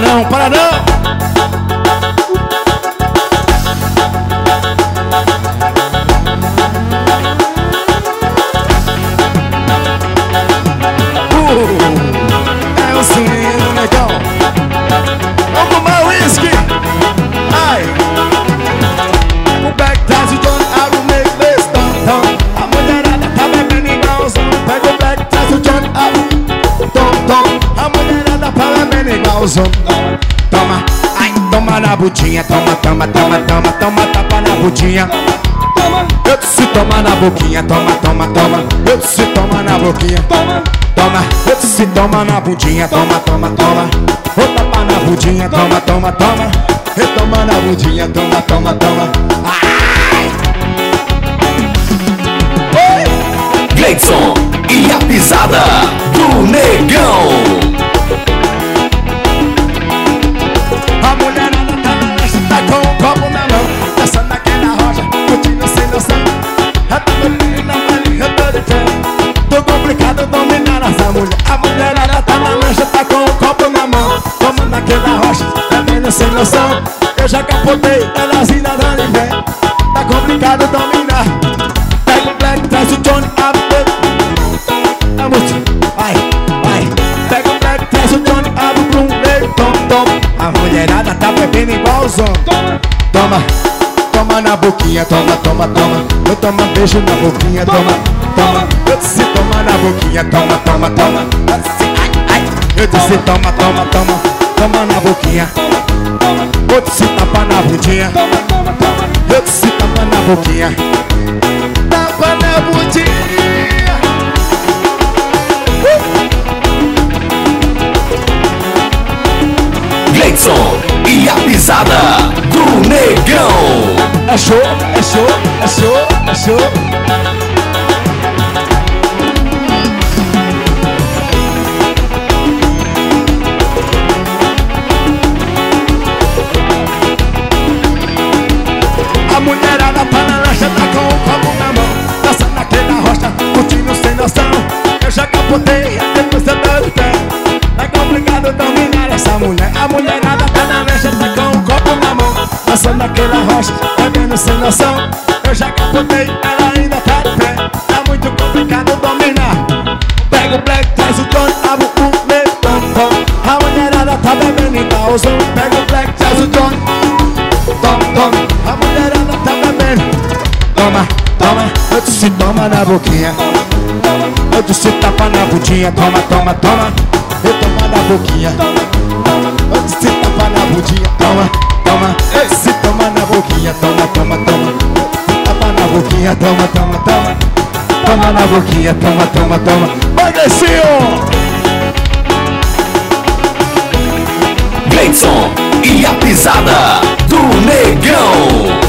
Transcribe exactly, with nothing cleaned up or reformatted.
não, para não. É o swing, negão. Vamos tomar whisky. Ai. O back traz o Johnny, I will make this tom tom. A mulherada tá bebendo igualzão. Pega o back, traz o Johnny, I will tom tom. A mulherada tá bebendo igualzão. Toma, ai, toma na budinha. Toma, toma, toma, toma, toma, tapa na budinha. Eu disse toma na boquinha. Toma, toma, toma. Eu disse toma na boquinha. Toma, eu disse toma na bundinha. Toma, toma, toma. Vou tapar na bundinha. Toma, toma, toma. Eu toma na bundinha. Toma, toma, toma. Ai! Oi! Gleidson e a pisada do Negão. A mulherada tá na lancha, tá com um copo na mão, dançando naquela rocha, curtindo sem noção. Eu tô bebendo na vale, eu tô de pé. Tô complicado dominar essa mulher. A mulherada tá na lancha, tá com um copo na mão, tomando naquela rocha, bebendo sem noção. Eu já capotei, elas ainda dão de pé. Tá complicado dominar. Pega o black, traz o Johnny, abre. É muito, vai, vai. Pega o black, traz o Johnny, abre pro meio, tom, tom. A mulherada tá bebendo igualzão. Toma, toma na boquinha. Toma, toma, toma. Eu tomo um beijo na boquinha. Toma, toma. Eu disse toma na boquinha. Toma, toma, toma. Eu disse ai, ai. Eu disse toma, toma, toma. Toma na boquinha. Eu disse tapa na bundinha. Eu disse tapa na boquinha. Tapa na bundinha. Gleidson e a pisada do Negão. É show, é show, é show, é show. A mulherada tá na lancha, tá com o copo na mão, dançando naquela rocha, curtindo sem noção. Eu já capotei, depois eu tô de pé. É complicado dominar essa mulher. A mulherada tá na lancha, tá com um copo na mão, dançando naquela rocha, bebendo sem noção. Eu já capotei, ela ainda tá de pé. É muito complicado dominar. Pega o black, traz o Johnny, abre o meio, tom, tom. A mulherada tá bebendo igualzão. Pega o black, traz o Johnny, tom, tom. A mulherada tá bebendo. Toma, toma, eu disse toma na boquinha. Eu disse tapa na bundinha. Toma, toma, toma. Eu toma na boquinha. Eu disse tapa na bundinha. Toma, toma. Eu disse toma na boquinha. Toma, toma, toma. Tapa na boquinha. Toma, toma, toma. Toma na boquinha. Toma, toma, toma. Vai, Gleicinho! Gleidson e a pisada do Negão.